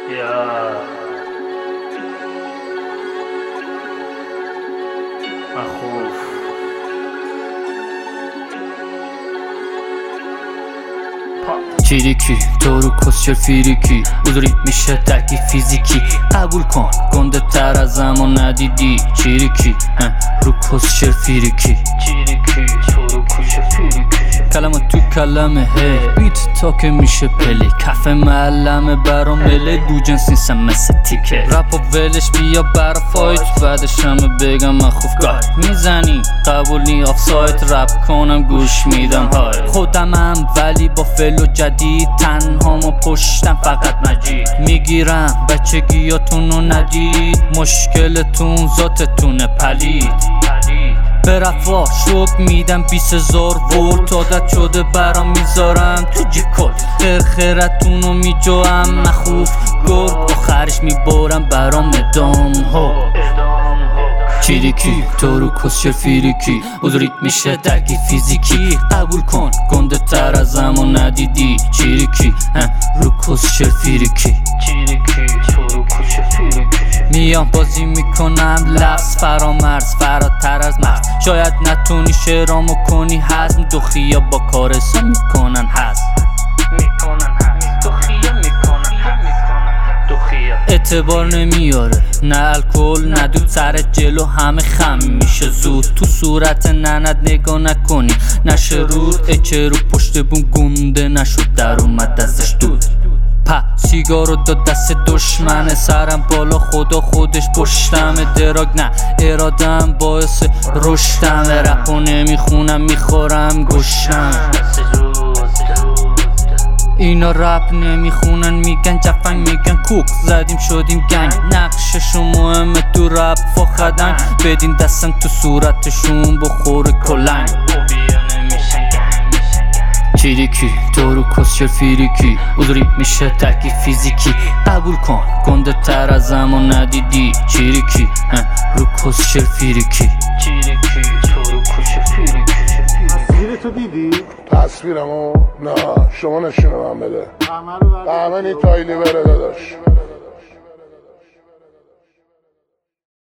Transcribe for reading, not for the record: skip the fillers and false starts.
یا مخوف چیریکی تو رو کسچر فیریکی بزرگ میشه تکی فیزیکی قبول کن گنده تر از زمان ندیدی چیریکی رو کسچر فیریکی چیریکی تو رو کسچر فیریکی کلمه تو کلمه هی بیت تا که میشه پلی کف معلمه برا مله دو جنس نیستم مثل تیکه رپ و ولش بیا برا فایت بعدش همه بگم من خوف گاه میزنی قبول نی آف سایت رپ کنم گوش میدم های خودمم ولی با فلو جدید تنها ما پشتم فقط مجید میگیرم بچگیاتونو ندید مشکلتون ذاتتونه پلید به رفا شوک میدم 20,000 ولت عادت شده برام میذارم تو جیب کل خیرتونو میجوام مخوف گرگ آخرش میبارم برام ادام ها چیریکی تو رو کسچر فیریکی بزرگ میشه درکی فیزیکی قبول کن گنده تر از زمان ندیدی چیریکی رو کسچر فیریکی چیریکی تو رو کسچر فیریکی میام بازی میکنم لفظ فرامرز فراتر از مرز شاید نتونی شعرامو کنی هضم دخیا با کارسا میکنن هضم اعتبار نمیاره نه الکل نه دود سر جلو همه خم میشه زود تو صورت ننت نگاه نکنی نشه رود اچه رو پشت بوم گنده نشد در اومد ازش دود سیگارو داد دست دشمن سرم بالا خدا خودش پشتم دراگ نه ارادم باعث رشدم رپو نمیخونم میخورم گشتم اینا رپ نمیخونن میگن جفنگ میگن کوک زدیم شدیم گنگ نقششون مهمه تو رپ فاخدن بدین دستم تو صورتشون بخوره کلنگ چیریکی تو رو کسچر فیریکی بزرگ میشه ترکیب فیزیکی قبول کن گنده تر از زمان ندیدی چیریکی رو کسچر فیریکی چیریکی تو رو کسچر فیریکی تصویرتو دیدی؟ تصویرمو؟ نه شما نشونه من بده قهمه تایلی بره داداش